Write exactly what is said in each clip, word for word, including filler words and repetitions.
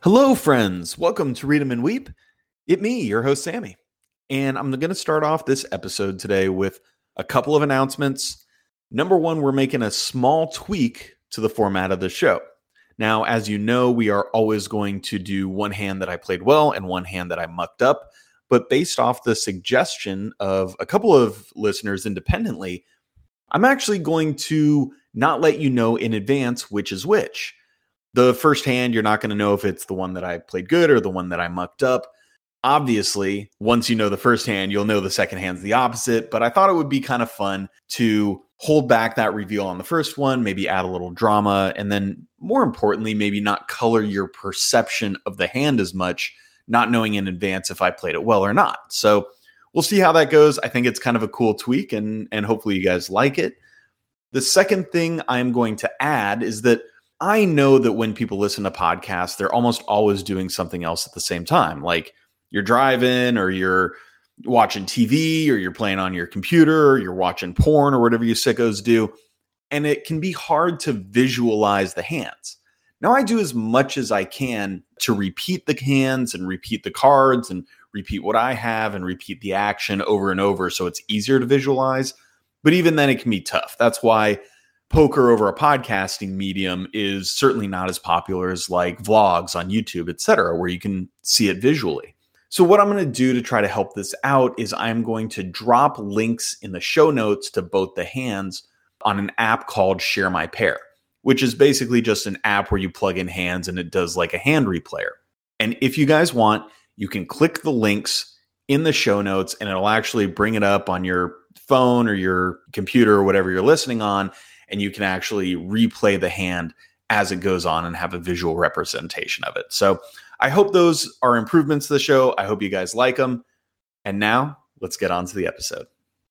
Hello, friends. Welcome to Read 'em and Weep. It me, your host, Sammy. And I'm going to start off this episode today with a couple of announcements. Number one, we're making a small tweak to the format of the show. Now, as you know, we are always going to do one hand that I played well and one hand that I mucked up. But based off the suggestion of a couple of listeners independently, I'm actually going to not let you know in advance which is which. The first hand, you're not going to know if it's the one that I played good or the one that I mucked up. Obviously, once you know the first hand, you'll know the second hand's the opposite. But I thought it would be kind of fun to hold back that reveal on the first one, maybe add a little drama, and then more importantly, maybe not color your perception of the hand as much, not knowing in advance if I played it well or not. So we'll see how that goes. I think it's kind of a cool tweak, and, and hopefully you guys like it. The second thing I'm going to add is that I know that when people listen to podcasts, they're almost always doing something else at the same time. Like you're driving or you're watching T V or you're playing on your computer or you're watching porn or whatever you sickos do. And it can be hard to visualize the hands. Now, I do as much as I can to repeat the hands and repeat the cards and repeat what I have and repeat the action over and over so it's easier to visualize. But even then, it can be tough. That's why poker over a podcasting medium is certainly not as popular as like vlogs on YouTube, et cetera, where you can see it visually. So what I'm going to do to try to help this out is I'm going to drop links in the show notes to both the hands on an app called Share My Pair, which is basically just an app where you plug in hands and it does like a hand replayer. And if you guys want, you can click the links in the show notes and it'll actually bring it up on your phone or your computer or whatever you're listening on. And you can actually replay the hand as it goes on and have a visual representation of it. So I hope those are improvements to the show. I hope you guys like them. And now let's get on to the episode.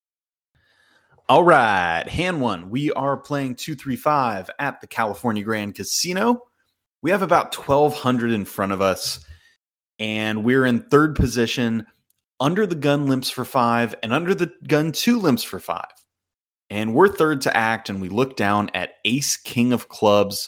All right, hand one. We are playing two three five at the California Grand Casino. We have about twelve hundred in front of us, and we're in third position. Under the gun limps for five, and under the gun two limps for five. And we're third to act, and we look down at Ace King of Clubs.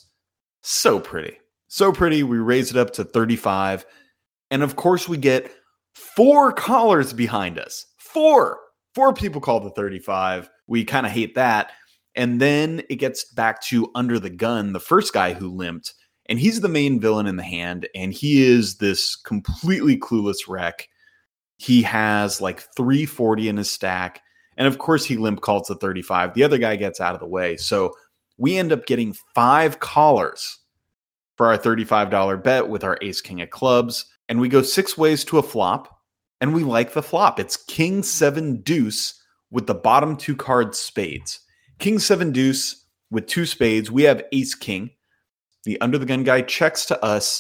So pretty. So pretty. We raise it up to thirty-five. And of course, we get four callers behind us. Four. Four people call the thirty-five. We kind of hate that. And then it gets back to under the gun, the first guy who limped. And he's the main villain in the hand. And he is this completely clueless wreck. He has like three forty in his stack. And of course, he limp calls to thirty-five. The other guy gets out of the way. So we end up getting five callers for our thirty-five dollars bet with our Ace King of Clubs. And we go six ways to a flop. And we like the flop. It's King seven Deuce with the bottom two cards spades. King seven Deuce with two spades. We have Ace King. The under the gun guy checks to us.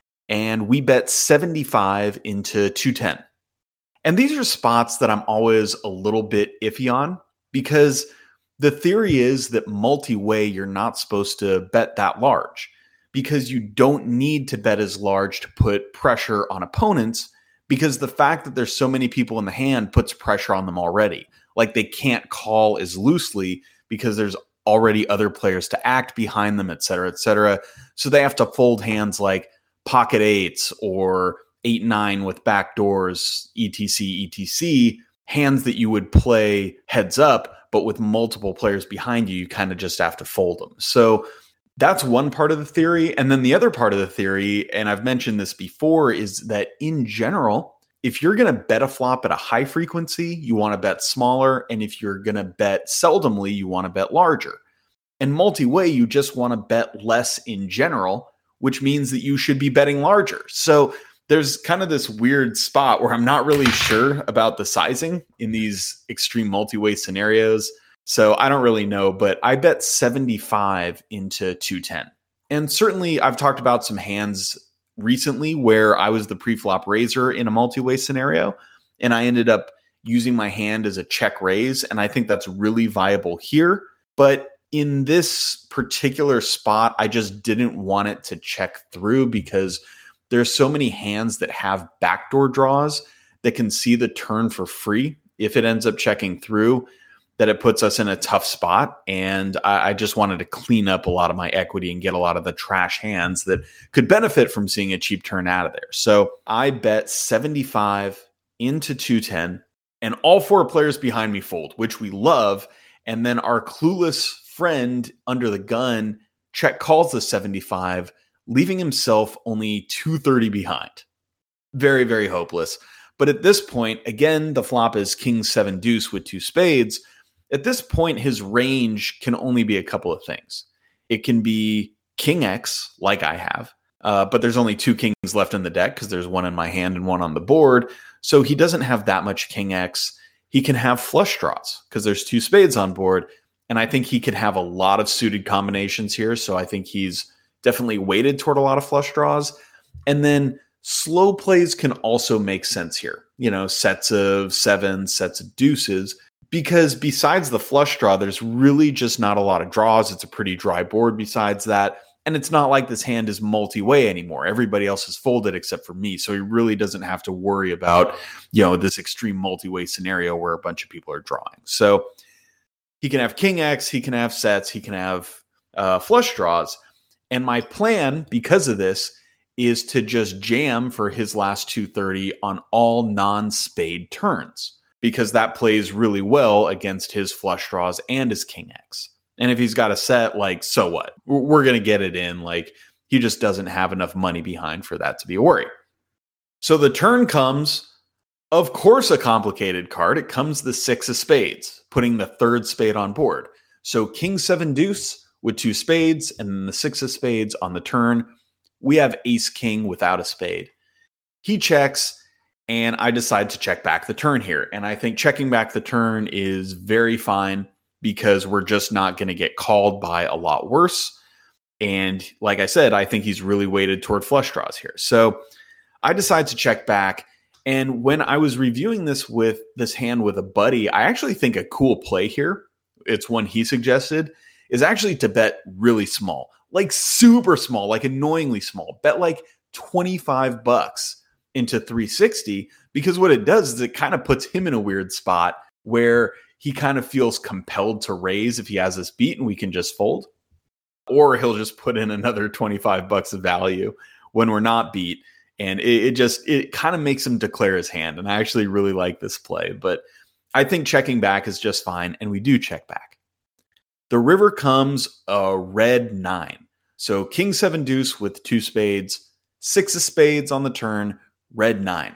And we bet seventy-five into two ten. And these are spots that I'm always a little bit iffy on because the theory is that multi-way, you're not supposed to bet that large because you don't need to bet as large to put pressure on opponents because the fact that there's so many people in the hand puts pressure on them already. Like they can't call as loosely because there's already other players to act behind them, et cetera, et cetera. So they have to fold hands like pocket eights or eight, nine with back doors, et cetera, et cetera, hands that you would play heads up, but with multiple players behind you, you kind of just have to fold them. So that's one part of the theory. And then the other part of the theory, and I've mentioned this before, is that in general, if you're going to bet a flop at a high frequency, you want to bet smaller. And if you're going to bet seldomly, you want to bet larger. And multi-way, you just want to bet less in general, which means that you should be betting larger. So there's kind of this weird spot where I'm not really sure about the sizing in these extreme multi-way scenarios. So I don't really know, but I bet seventy-five into two ten. And certainly I've talked about some hands recently where I was the pre-flop raiser in a multi-way scenario, and I ended up using my hand as a check raise. And I think that's really viable here. But in this particular spot, I just didn't want it to check through because there's so many hands that have backdoor draws that can see the turn for free if it ends up checking through, that it puts us in a tough spot. And I, I just wanted to clean up a lot of my equity and get a lot of the trash hands that could benefit from seeing a cheap turn out of there. So I bet seventy-five into two ten, and all four players behind me fold, which we love. And then our clueless friend under the gun check calls the seventy-five, leaving himself only two thirty behind. Very, very hopeless. But at this point, again, the flop is king seven deuce with two spades. At this point, his range can only be a couple of things. It can be king X, like I have, uh, but there's only two kings left in the deck because there's one in my hand and one on the board. So he doesn't have that much king X. He can have flush draws because there's two spades on board. And I think he could have a lot of suited combinations here. So I think he's definitely weighted toward a lot of flush draws. And then slow plays can also make sense here. You know, sets of sevens, sets of deuces. Because besides the flush draw, there's really just not a lot of draws. It's a pretty dry board besides that. And it's not like this hand is multi-way anymore. Everybody else is folded except for me. So he really doesn't have to worry about, you know, this extreme multi-way scenario where a bunch of people are drawing. So he can have king X, he can have sets, he can have uh, flush draws. And my plan, because of this, is to just jam for his last two thirty on all non-spade turns, because that plays really well against his flush draws and his king X. And if he's got a set, like, so what? We're going to get it in. Like, he just doesn't have enough money behind for that to be a worry. So the turn comes, of course, a complicated card. It comes the six of spades, putting the third spade on board. So king seven deuce with two spades, and then the six of spades on the turn. We have ace king without a spade. He checks, and I decide to check back the turn here. And I think checking back the turn is very fine because we're just not going to get called by a lot worse. And like I said, I think he's really weighted toward flush draws here. So I decide to check back. And when I was reviewing this with this hand with a buddy, I actually think a cool play here, it's one he suggested, is actually to bet really small, like super small, like annoyingly small. Bet like twenty-five bucks into three sixty, because what it does is it kind of puts him in a weird spot where he kind of feels compelled to raise if he has this beat and we can just fold, or he'll just put in another twenty-five bucks of value when we're not beat. And it, it just, it kind of makes him declare his hand. And I actually really like this play, but I think checking back is just fine. And we do check back. The river comes a red nine. So king seven deuce with two spades, six of spades on the turn, red nine.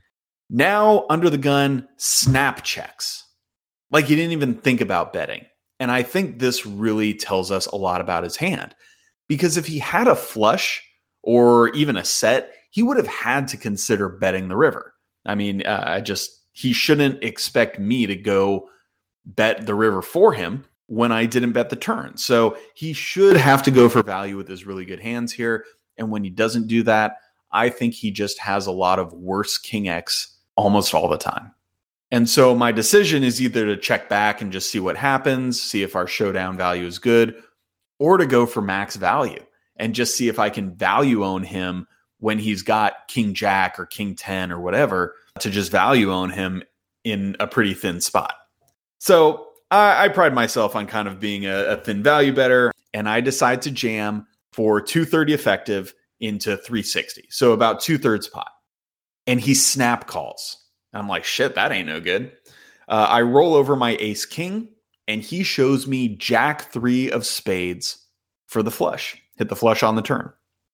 Now under the gun, snap checks. Like he didn't even think about betting. And I think this really tells us a lot about his hand. Because if he had a flush or even a set, he would have had to consider betting the river. I mean, uh, I just, he shouldn't expect me to go bet the river for him when I didn't bet the turn. So he should have to go for value with his really good hands here. And when he doesn't do that, I think he just has a lot of worse king X almost all the time. And so my decision is either to check back and just see what happens, see if our showdown value is good, or to go for max value and just see if I can value own him when he's got king jack or king ten or whatever, to just value own him in a pretty thin spot. So I, I pride myself on kind of being a, a thin value better, and I decide to jam for two thirty effective into three sixty. So about two thirds pot. And he snap calls. I'm like, shit, that ain't no good. Uh, I roll over my ace king, and he shows me jack three of spades for the flush. Hit the flush on the turn.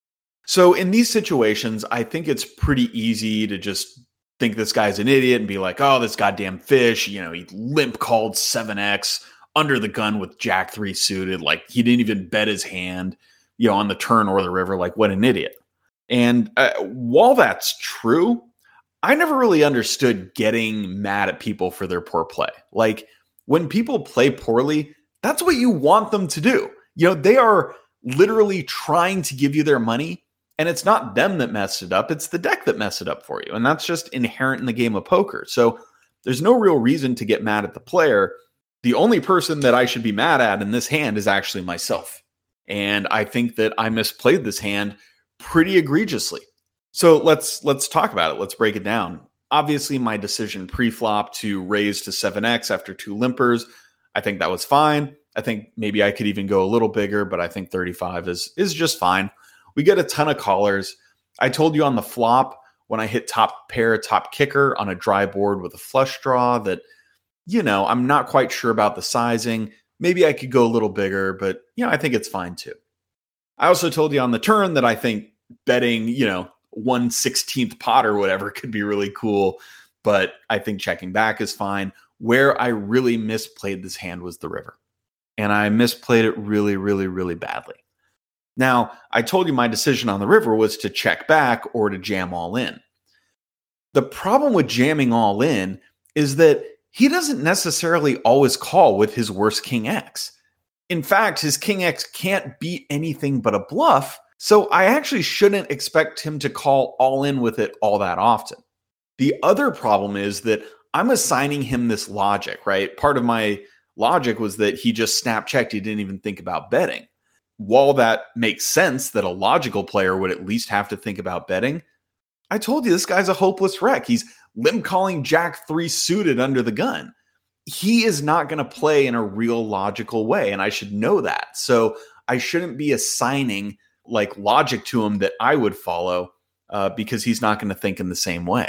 So in these situations, I think it's pretty easy to just think this guy's an idiot and be like, oh, this goddamn fish, you know, he limp called seven X under the gun with jack three suited. Like he didn't even bet his hand, you know, on the turn or the river. Like what an idiot. And uh, while that's true, I never really understood getting mad at people for their poor play. Like when people play poorly, that's what you want them to do. You know, they are literally trying to give you their money, and it's not them that messed it up. It's the deck that messed it up for you. And that's just inherent in the game of poker. So there's no real reason to get mad at the player. The only person that I should be mad at in this hand is actually myself. And I think that I misplayed this hand pretty egregiously. So let's let's talk about it. Let's break it down. Obviously, my decision pre-flop to raise to seven X after two limpers, I think that was fine. I think maybe I could even go a little bigger, but I think thirty-five is, is just fine. We get a ton of callers. I told you on the flop when I hit top pair, top kicker on a dry board with a flush draw that, you know, I'm not quite sure about the sizing. Maybe I could go a little bigger, but, you know, I think it's fine too. I also told you on the turn that I think betting, you know, one sixteenth pot or whatever could be really cool, but I think checking back is fine. Where I really misplayed this hand was the river. And I misplayed it really, really, really badly. Now, I told you my decision on the river was to check back or to jam all in. The problem with jamming all in is that he doesn't necessarily always call with his worst King X. In fact, his King X can't beat anything but a bluff, so I actually shouldn't expect him to call all in with it all that often. The other problem is that I'm assigning him this logic, right? Part of my logic was that he just snap checked. He didn't even think about betting. While that makes sense that a logical player would at least have to think about betting, I told you this guy's a hopeless wreck. He's limp calling jack three suited under the gun. He is not going to play in a real logical way, and I should know that. So I shouldn't be assigning like logic to him that I would follow uh, because he's not going to think in the same way.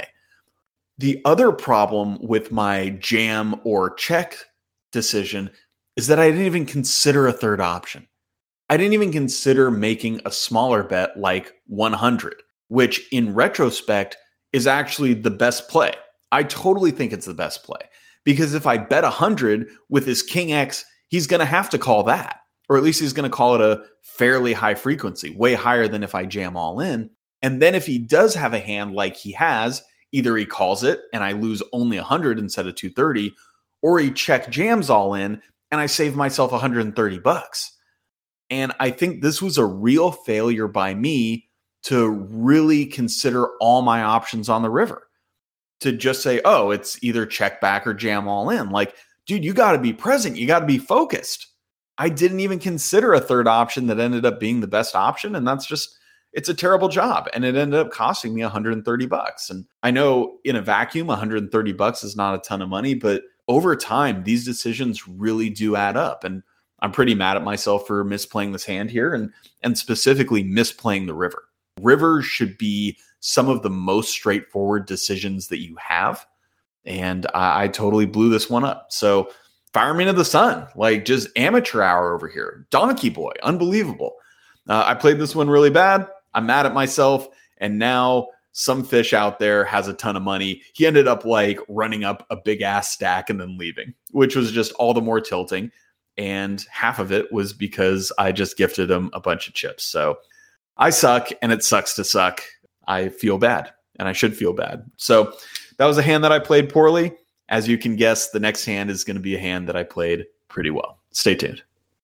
The other problem with my jam or check decision is that I didn't even consider a third option. I didn't even consider making a smaller bet like one hundred, which in retrospect is actually the best play. I totally think it's the best play because if I bet one hundred with his King X, he's going to have to call that, or at least he's going to call it a fairly high frequency, way higher than if I jam all in. And then if he does have a hand like he has, either he calls it and I lose only one hundred instead of two thirty, or he check jams all in and I save myself one hundred thirty bucks. And I think this was a real failure by me to really consider all my options on the river. To just say, oh, it's either check back or jam all in. Like, dude, you got to be present. You got to be focused. I didn't even consider a third option that ended up being the best option. And that's just, it's a terrible job. And it ended up costing me one hundred thirty bucks. And I know in a vacuum, one hundred thirty bucks is not a ton of money, but over time, these decisions really do add up. And I'm pretty mad at myself for misplaying this hand here and, and specifically misplaying the river. Rivers should be some of the most straightforward decisions that you have. And I, I totally blew this one up. So fire me to the sun, like just amateur hour over here. Donkey boy, unbelievable. Uh, I played this one really bad. I'm mad at myself. And now some fish out there has a ton of money. He ended up like running up a big ass stack and then leaving, which was just all the more tilting. And half of it was because I just gifted him a bunch of chips. So I suck and it sucks to suck. I feel bad and I should feel bad. So that was a hand that I played poorly. As you can guess, the next hand is going to be a hand that I played pretty well. Stay tuned.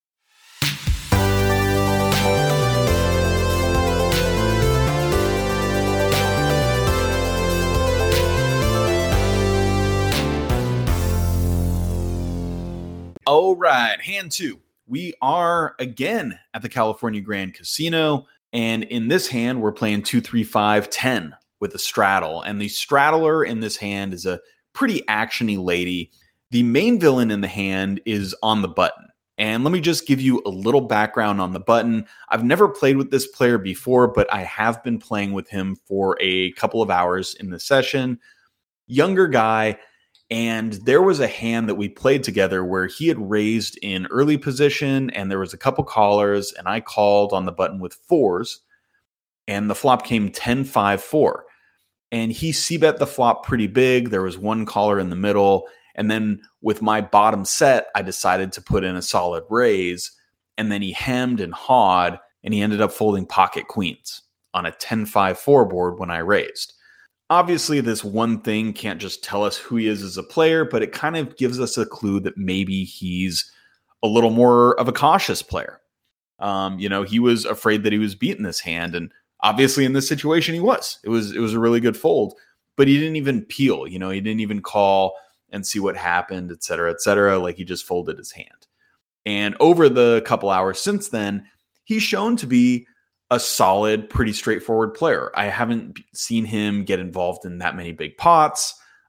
All right, hand two. We are again at the California Grand Casino. And in this hand, we're playing two, three, five, ten with a straddle. And the straddler in this hand is a pretty actiony lady. The main villain in the hand is on the button. And let me just give you a little background on the button. I've never played with this player before, but I have been playing with him for a couple of hours in the session. Younger guy. And there was a hand that we played together where he had raised in early position and there was a couple callers and I called on the button with fours and the flop came ten five four. And he c-bet the flop pretty big. There was one caller in the middle. And then with my bottom set, I decided to put in a solid raise. And then he hemmed and hawed and he ended up folding pocket queens on a ten five four board when I raised. Obviously, this one thing can't just tell us who he is as a player, but it kind of gives us a clue that maybe he's a little more of a cautious player. Um, you know, he was afraid that he was beating this hand, and obviously in this situation he was. It was it was a really good fold, but he didn't even peel. You know, he didn't even call and see what happened, et cetera, et cetera. Like he just folded his hand. And over the couple hours since then, he's shown to be a solid, pretty straightforward player. I haven't seen him get involved in that many big pots.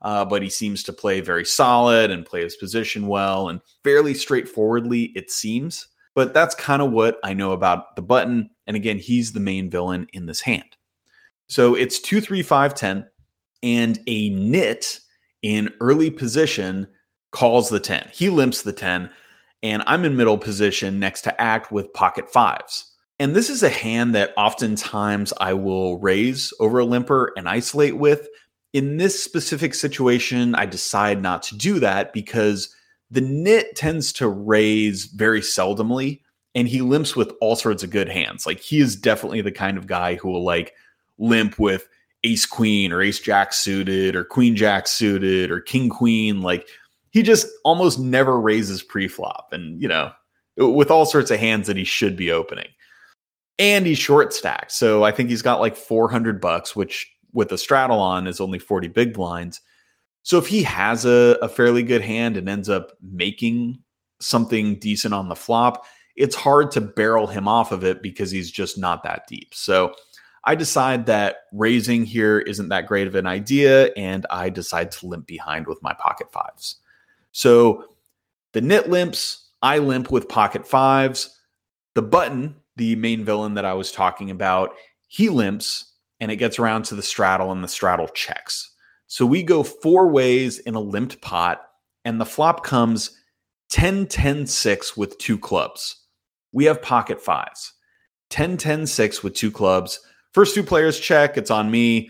uh, but he seems to play very solid and play his position well and fairly straightforwardly, it seems. But that's kind of what I know about the button. And again, he's the main villain in this hand. So it's two, three, five, ten, and a nit in early position calls the ten. He limps the ten, and I'm in middle position next to act with pocket fives. And this is a hand that oftentimes I will raise over a limper and isolate with. In this specific situation, I decide not to do that because the nit tends to raise very seldomly, and he limps with all sorts of good hands. Like, he is definitely the kind of guy who will like limp with ace queen or ace jack suited or queen jack suited or king queen. Like, he just almost never raises pre-flop, and you know, with all sorts of hands that he should be opening. And he's short stacked, so I think he's got like four hundred bucks, which with a straddle on is only forty big blinds. So if he has a, a fairly good hand and ends up making something decent on the flop, it's hard to barrel him off of it because he's just not that deep. So I decide that raising here isn't that great of an idea, and I decide to limp behind with my pocket fives. So the nit limps, I limp with pocket fives. The button, the main villain that I was talking about, he limps, and it gets around to the straddle, and the straddle checks. So we go four ways in a limped pot, and the flop comes ten, ten, six with two clubs. We have pocket fives. ten, ten, six with two clubs. First two players check. It's on me.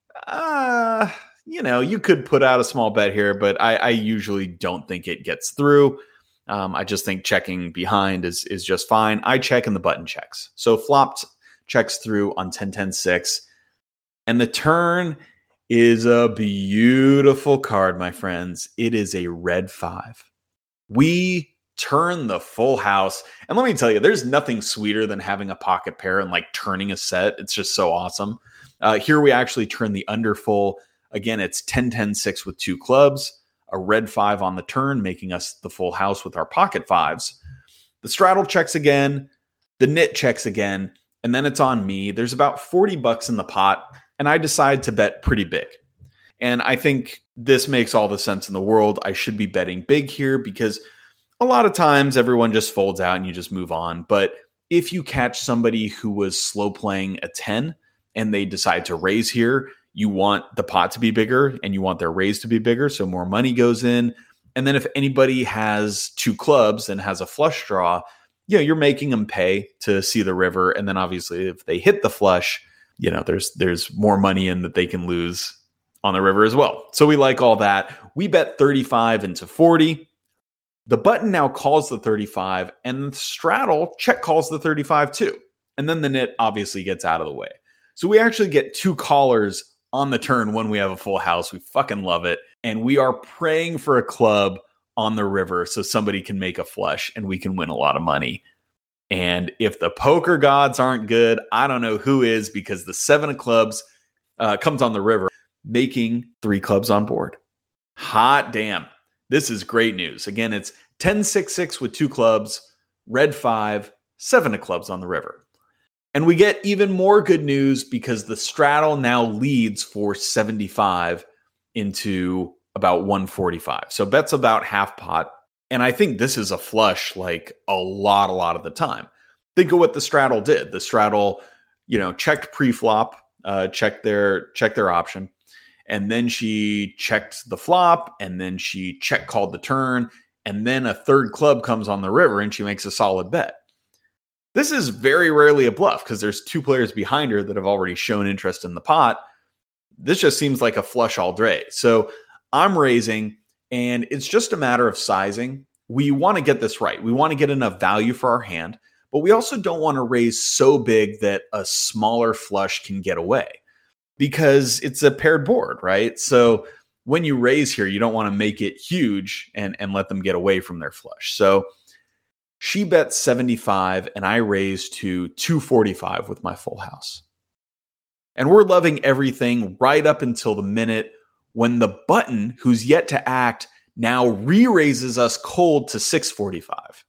Uh, you know, you could put out a small bet here, but I, I usually don't think it gets through. Um, I just think checking behind is, is just fine. I check and the button checks. So flopped checks through on ten, ten, six. And the turn is a beautiful card, my friends. It is a red five. We turn the full house. And let me tell you, there's nothing sweeter than having a pocket pair and like turning a set. It's just so awesome. Uh, here we actually turn the under full. Again, it's ten, ten, six with two clubs, a red five on the turn, making us the full house with our pocket fives. The straddle checks again. The nit checks again. And then it's on me. There's about forty bucks in the pot, and I decide to bet pretty big. And I think this makes all the sense in the world. I should be betting big here because a lot of times everyone just folds out and you just move on. But if you catch somebody who was slow playing a ten and they decide to raise here, you want the pot to be bigger and you want their raise to be bigger, so more money goes in. And then if anybody has two clubs and has a flush draw, you know, you're making them pay to see the river. And then obviously if they hit the flush, you know, there's there's more money in that they can lose on the river as well. So we like all that. We bet thirty-five into forty. The button now calls the thirty-five, and the straddle check calls the thirty-five too. And then the nit obviously gets out of the way. So we actually get two callers on the turn when we have a full house. We fucking love it. And we are praying for a club on the river so somebody can make a flush and we can win a lot of money. And if the poker gods aren't good, I don't know who is, because the seven of clubs uh, comes on the river, making three clubs on board. Hot damn. This is great news. Again, it's ten, six, six with two clubs, red five, seven of clubs on the river. And we get even more good news because the straddle now leads for seventy-five into about one forty-five. So bet's about half pot. And I think this is a flush like a lot, a lot of the time. Think of what the straddle did. The straddle, you know, checked pre-flop, uh, checked their, checked their option. And then she checked the flop, and then she check called the turn. And then a third club comes on the river and she makes a solid bet. This is very rarely a bluff because there's two players behind her that have already shown interest in the pot. This just seems like a flush all day. So I'm raising, and it's just a matter of sizing. We want to get this right. We want to get enough value for our hand, but we also don't want to raise so big that a smaller flush can get away because it's a paired board, right? So when you raise here, you don't want to make it huge and, and let them get away from their flush. So she bets seventy-five, and I raise to two forty-five with my full house. And we're loving everything right up until the minute when the button, who's yet to act, now re-raises us cold to six forty-five.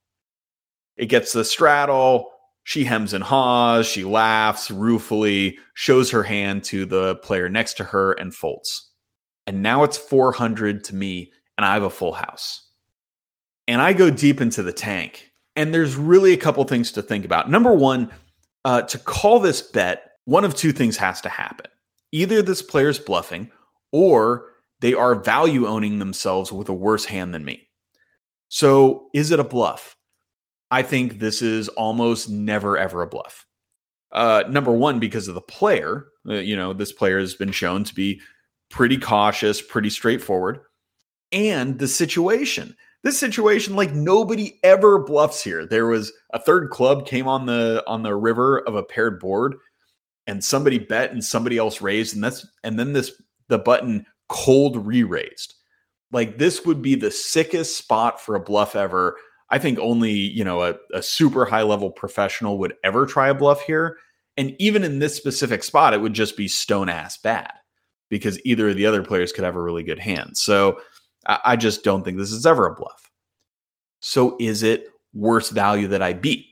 It gets the straddle. She hems and haws. She laughs ruefully, shows her hand to the player next to her, and folds. and now it's four hundred to me, and I have a full house. And I go deep into the tank, and there's really a couple things to think about. Number one, uh, to call this bet, one of two things has to happen. Either this player's bluffing, or they are value owning themselves with a worse hand than me. So is it a bluff? I think this is almost never, ever a bluff. Uh, number one, because of the player. Uh, you know, this player has been shown to be pretty cautious, pretty straightforward. And the situation. This situation, like nobody ever bluffs here. There was a third club came on the on the river of a paired board, and somebody bet and somebody else raised, and that's and then this the button cold re-raised. Like this would be the sickest spot for a bluff ever. I think only, you know, a, a super high level professional would ever try a bluff here. And even in this specific spot, it would just be stone ass bad because either of the other players could have a really good hand. So I, I just don't think this is ever a bluff. So is it worse value that I beat?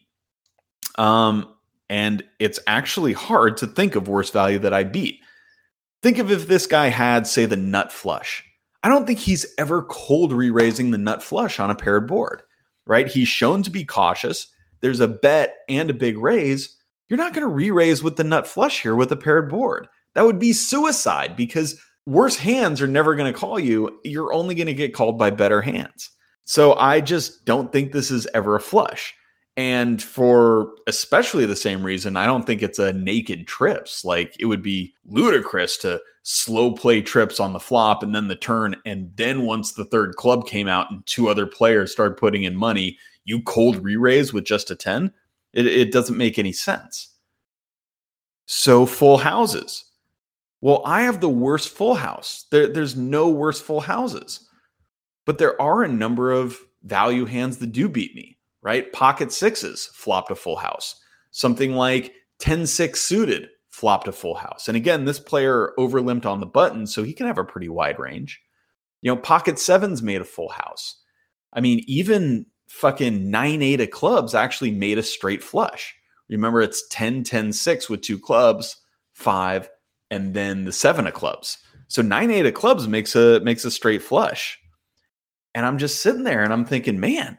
Um, and it's actually hard to think of worse value that I beat. Think of if this guy had, say, the nut flush. I don't think he's ever cold re-raising the nut flush on a paired board, right? He's shown to be cautious. There's a bet and a big raise. You're not going to re-raise with the nut flush here with a paired board. That would be suicide because worse hands are never going to call you. You're only going to get called by better hands. So I just don't think this is ever a flush. And for especially the same reason, I don't think it's a naked trips. Like it would be ludicrous to slow play trips on the flop and then the turn. And then once the third club came out and two other players started putting in money, you cold re-raise with just a ten. It, it doesn't make any sense. So full houses. Well, I have the worst full house. There, there's no worse full houses. But there are a number of value hands that do beat me. Right? Pocket sixes flopped a full house. Something like ten six suited flopped a full house. And again, this player overlimped on the button, so he can have a pretty wide range. You know, pocket sevens made a full house. I mean, even fucking nine eight of clubs actually made a straight flush. Remember, it's ten ten six with two clubs, five, and then the seven of clubs. So nine eight of clubs makes a makes a straight flush. And I'm just sitting there and I'm thinking, man,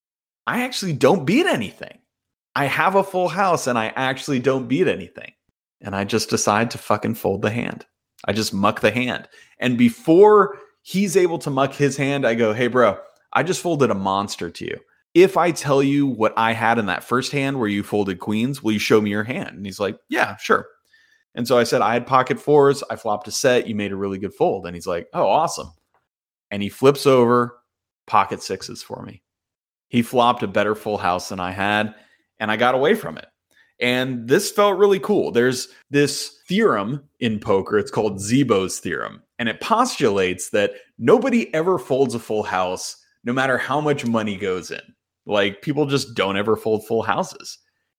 I actually don't beat anything. I have a full house and I actually don't beat anything. And I just decide to fucking fold the hand. I just muck the hand. And before he's able to muck his hand, I go, hey, bro, I just folded a monster to you. If I tell you what I had in that first hand where you folded queens, will you show me your hand? And he's like, yeah, sure. And so I said, I had pocket fours. I flopped a set. You made a really good fold. And he's like, oh, awesome. And he flips over pocket sixes for me. He flopped a better full house than I had, and I got away from it. And this felt really cool. There's this theorem in poker. It's called Szebo's theorem. And it postulates that nobody ever folds a full house, no matter how much money goes in. Like, people just don't ever fold full houses.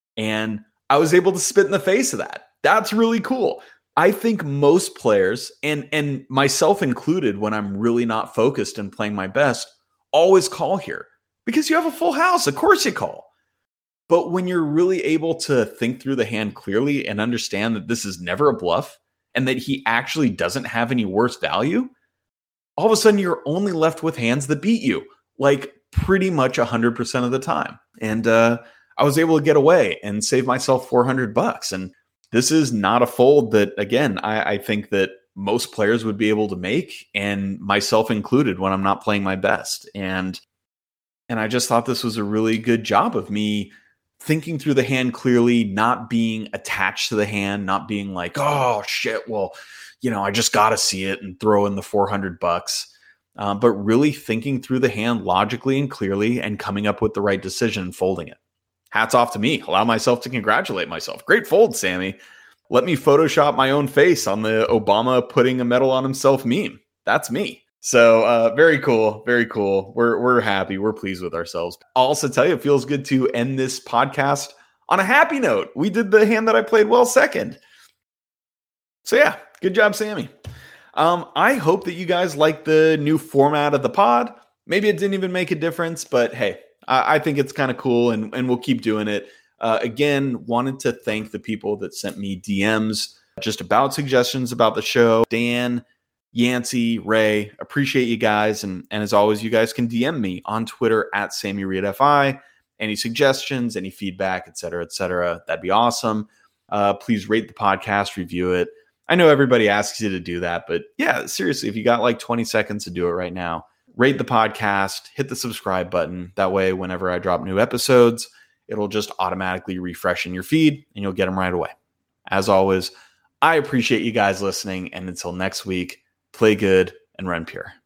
And I was able to spit in the face of that. That's really cool. I think most players, and, and myself included, when I'm really not focused and playing my best, always call here. Because you have a full house, of course you call. But when you're really able to think through the hand clearly and understand that this is never a bluff and that he actually doesn't have any worse value, all of a sudden you're only left with hands that beat you, like pretty much one hundred percent of the time. And uh, I was able to get away and save myself four hundred bucks. And this is not a fold that, again, I, I think that most players would be able to make, and myself included, when I'm not playing my best. And And I just thought this was a really good job of me thinking through the hand clearly, not being attached to the hand, not being like, oh, shit, well, you know, I just got to see it and throw in the four hundred bucks, uh, but really thinking through the hand logically and clearly and coming up with the right decision and folding it. Hats off to me. Allow myself to congratulate myself. Great fold, Sammy. Let me Photoshop my own face on the Obama putting a medal on himself meme. That's me. So uh, very cool, very cool. We're we're happy. We're pleased with ourselves. I'll also tell you, it feels good to end this podcast on a happy note. We did the hand that I played well second. So yeah, good job, Sammy. Um, I hope that you guys like the new format of the pod. Maybe it didn't even make a difference, but hey, I, I think it's kind of cool, and, and we'll keep doing it. Uh, again, wanted to thank the people that sent me D Ms just about suggestions about the show. Dan, Yancey, Ray, appreciate you guys. And, and as always, you guys can D M me on Twitter at Sammy Reed F I. Any suggestions, any feedback, et cetera, et cetera. That'd be awesome. Uh, please rate the podcast, review it. I know everybody asks you to do that, but yeah, seriously, if you got like twenty seconds to do it right now, rate the podcast, hit the subscribe button. That way, whenever I drop new episodes, it'll just automatically refresh in your feed and you'll get them right away. As always, I appreciate you guys listening. And until next week, play good and run pure.